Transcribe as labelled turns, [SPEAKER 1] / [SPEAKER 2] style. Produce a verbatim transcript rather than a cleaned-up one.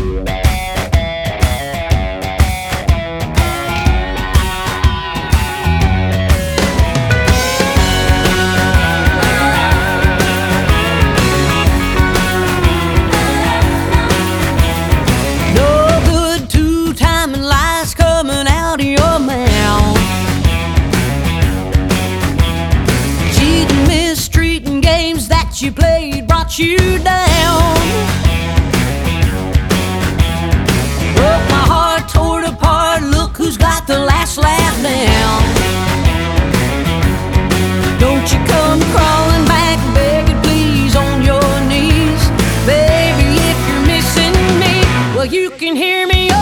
[SPEAKER 1] You played brought you down. Broke my heart, tore it apart. Look who's got the last laugh now. Don't you come crawling back, begging please on your knees. Baby, if you're missing me, well, you can hear me